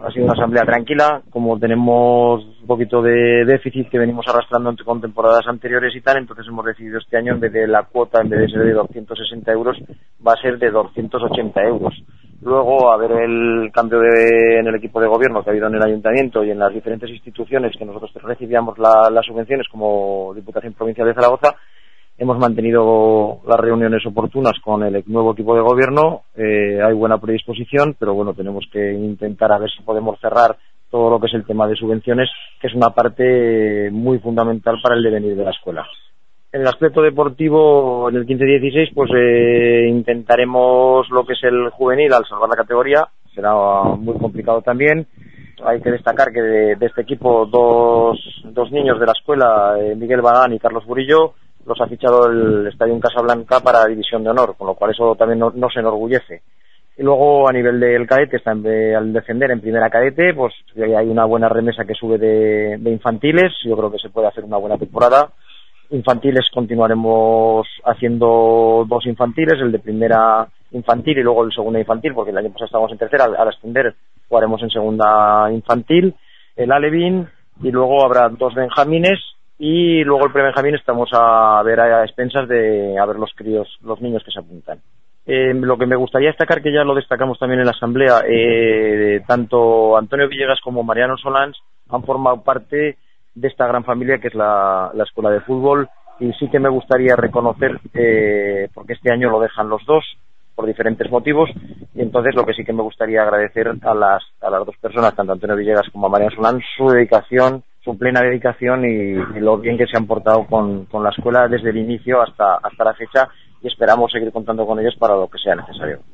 ha sido una asamblea tranquila, como tenemos un poquito de déficit que venimos arrastrando con temporadas anteriores y tal, entonces hemos decidido este año, en vez de la cuota, en vez de ser de 260 euros, va a ser de 280 euros. Luego, a ver el cambio en el equipo de gobierno que ha habido en el ayuntamiento y en las diferentes instituciones que nosotros recibíamos las subvenciones como Diputación Provincial de Zaragoza, hemos mantenido las reuniones oportunas con el nuevo equipo de gobierno, hay buena predisposición, pero bueno, tenemos que intentar a ver si podemos cerrar todo lo que es el tema de subvenciones, que es una parte muy fundamental para el devenir de la escuela. En el aspecto deportivo, en el 15-16, pues intentaremos lo que es el juvenil al salvar la categoría, será muy complicado también. Hay que destacar que de este equipo dos niños de la escuela, Miguel Badán y Carlos Burillo, los ha fichado el Estadio Casablanca para División de Honor, con lo cual eso también nos enorgullece. Y luego a nivel del cadete, al descender en primera cadete, pues hay una buena remesa que sube de infantiles, yo creo que se puede hacer una buena temporada. Infantiles continuaremos haciendo 2 infantiles, el de primera infantil y luego el segunda infantil, porque el año pasado estábamos en tercera, al ascender jugaremos en segunda infantil, el alevín, y luego habrá 2 benjamines, y luego el prebenjamín estamos a ver a expensas de a ver los críos, los niños que se apuntan. Lo que me gustaría destacar, que ya lo destacamos también en la asamblea, tanto Antonio Villegas como Mariano Solans han formado parte de esta gran familia que es la escuela de fútbol, y sí que me gustaría reconocer, porque este año lo dejan los dos por diferentes motivos, y entonces lo que sí que me gustaría agradecer a las 2 personas, tanto Antonio Villegas como a Mariano Solans, su dedicación, su plena dedicación y lo bien que se han portado con la escuela desde el inicio hasta la fecha, y esperamos seguir contando con ellos para lo que sea necesario.